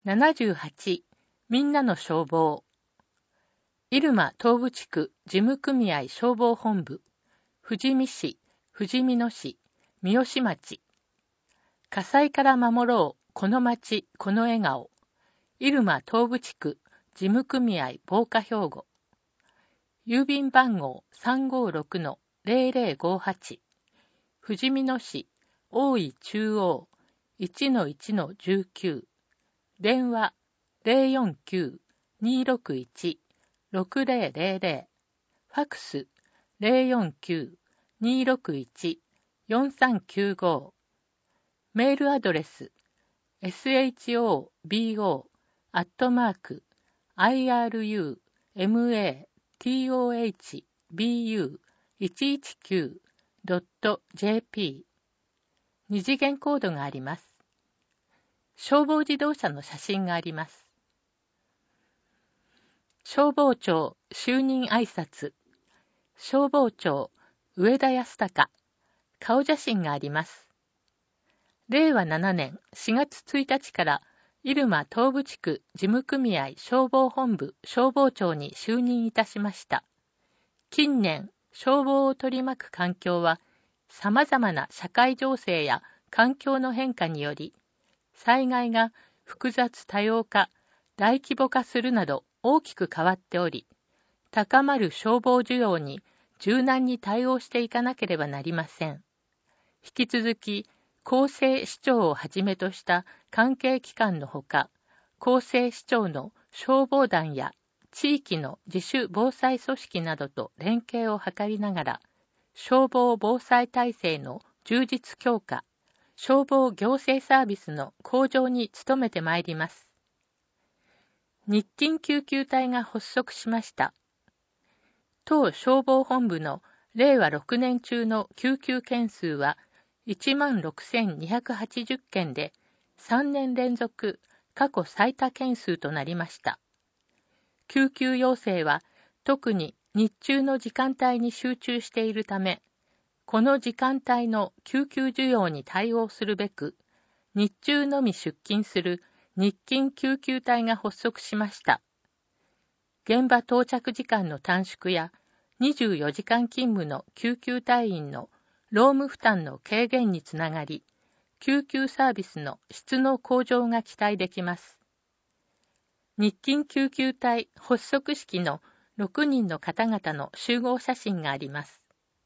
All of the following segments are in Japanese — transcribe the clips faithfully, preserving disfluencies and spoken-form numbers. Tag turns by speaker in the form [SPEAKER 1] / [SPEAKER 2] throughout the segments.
[SPEAKER 1] ななじゅうはち、みんなの消防。入間東部地区事務組合消防本部、富士見市、富士見野市、三好町。火災から守ろう、この町、この笑顔。入間東部地区事務組合防火兵庫。郵便番号 さんごろくのゼロゼロごはち。富士見野市、大井中央 いちのいちのじゅうきゅう。電話 ゼロよんきゅう にーろくいち ろくゼロゼロゼロ。ファックス ゼロよんきゅう にーろくいち よんさんきゅうご。メールアドレス エスエイチオービーオー アットマーク アイアールユーエムエーティーオーエイチビーユーいちいちきゅうドットジェーピー。二次元コードがあります。消防自動車の写真があります。消防庁就任挨拶。消防庁上田康隆。顔写真があります。れいわななねんしがつついたちから入間東部地区事務組合消防本部消防長に就任いたしました。近年、消防を取り巻く環境は様々な社会情勢や環境の変化により、災害が複雑多様化、大規模化するなど大きく変わっており、高まる消防需要に柔軟に対応していかなければなりません。引き続き、厚生市長をはじめとした関係機関のほか、厚生市長の消防団や地域の自主防災組織などと連携を図りながら、消防防災体制の充実強化、消防行政サービスの向上に努めてまいります。日勤救急隊が発足しました。当消防本部のれいわろくねん中の救急件数はいちまんろくせんにひゃくはちじゅっけんでさんねん連続過去最多件数となりました。救急要請は特に日中の時間帯に集中しているため、この時間帯の救急需要に対応するべく、日中のみ出勤する日勤救急隊が発足しました。現場到着時間の短縮やにじゅうよじかん勤務の救急隊員の労務負担の軽減につながり、救急サービスの質の向上が期待できます。日勤救急隊発足式のろくにんの方々の集合写真があります。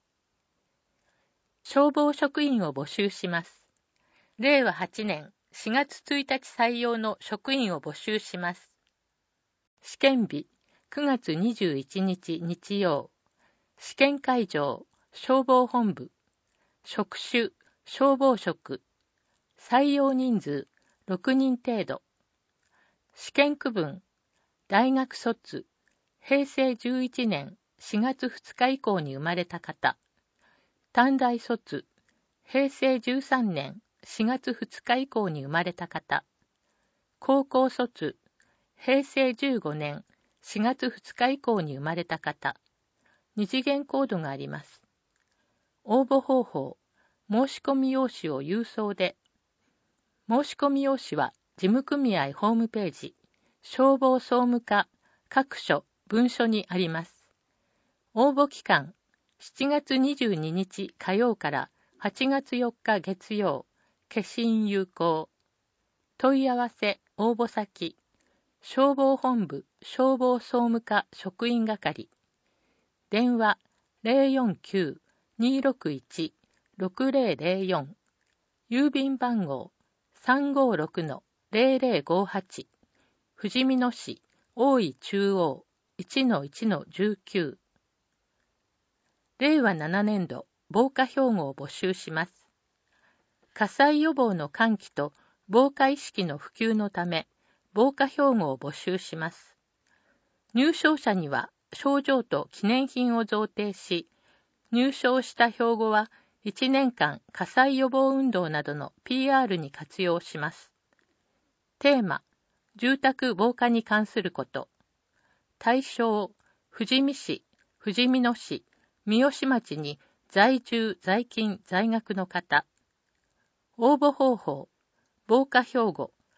[SPEAKER 1] 消防職員を募集します。れいわはちねんしがつついたち採用の職員を募集します。試験日くがつにじゅういちにち日曜。試験会場消防本部。職種消防職。採用人数ろくにん程度。試験区分大学卒へいせいじゅういちねんしがつふつか以降に生まれた方。短大卒へいせいじゅうさんねんしがつふつか以降に生まれた方。高校卒へいせいじゅうごねんしがつふつか以降に生まれた方。二次元コードがあります。応募方法、申し込み用紙を郵送で。申し込み用紙は事務組合ホームページ、消防総務課各所文書にあります。応募期間、しちがつにじゅうににち火曜からはちがつよっか月曜、消印有効。問い合わせ応募先、消防本部消防総務課職員係。電話ゼロよんきゅう にーろくいち ろくゼロゼロよん。郵便番号 さんごろくのゼロゼロごはち。富士見野市大井中央 いちのいちのじゅうきゅう。れいわななねんど防火標語を募集します。火災予防の喚起と防火意識の普及のため、防火標語を募集します。入賞者には賞状と記念品を贈呈し、入賞した標語はいちねんかん火災予防運動などの ピーアール に活用します。テーマ、住宅防火に関すること。対象、富士見市、富士見野市、三好町に在住、在勤、在学の方。応募方法、防火標語。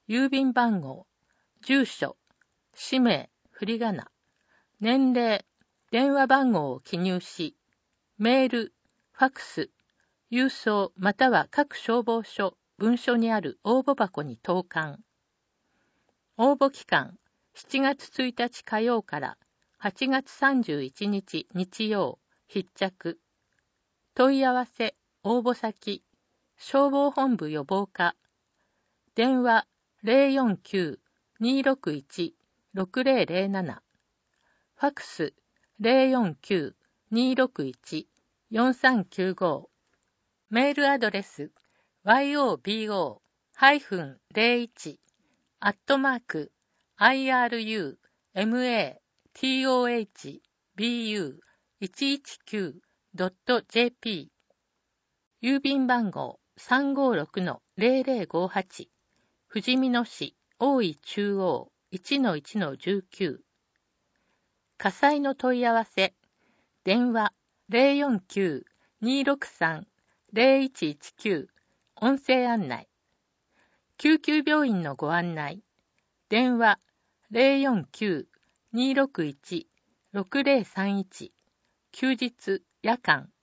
[SPEAKER 1] 郵便番号、住所、氏名、振り仮名、年齢、電話番号を記入し、メール、ファクス、郵送または各消防署、分署にある応募箱に投函。応募期間、しちがつついたち火曜からはちがつさんじゅういちにち日曜、必着。問い合わせ、応募先、消防本部予防課。電話 ゼロよんきゅう にーろくいち ろくゼロゼロなな。ファクス ゼロよんきゅう にーろくいち よんさんきゅうご。メールアドレス ヨボ ゼロいち アットマーク アイアールユーエムエーティーオーエイチビーユーいちいちきゅうドットジェーピー。 郵便番号 さんごろくのゼロゼロごはち ふじみ野市大井中央 いちのいちのじゅうきゅう。火災の問い合わせ、電話 ゼロよんきゅう にーろくさん ゼロいちいちきゅう。音声案内。救急病院のご案内。電話 ゼロよんきゅう にーろくいち ろくゼロさんいち。休日、夜間、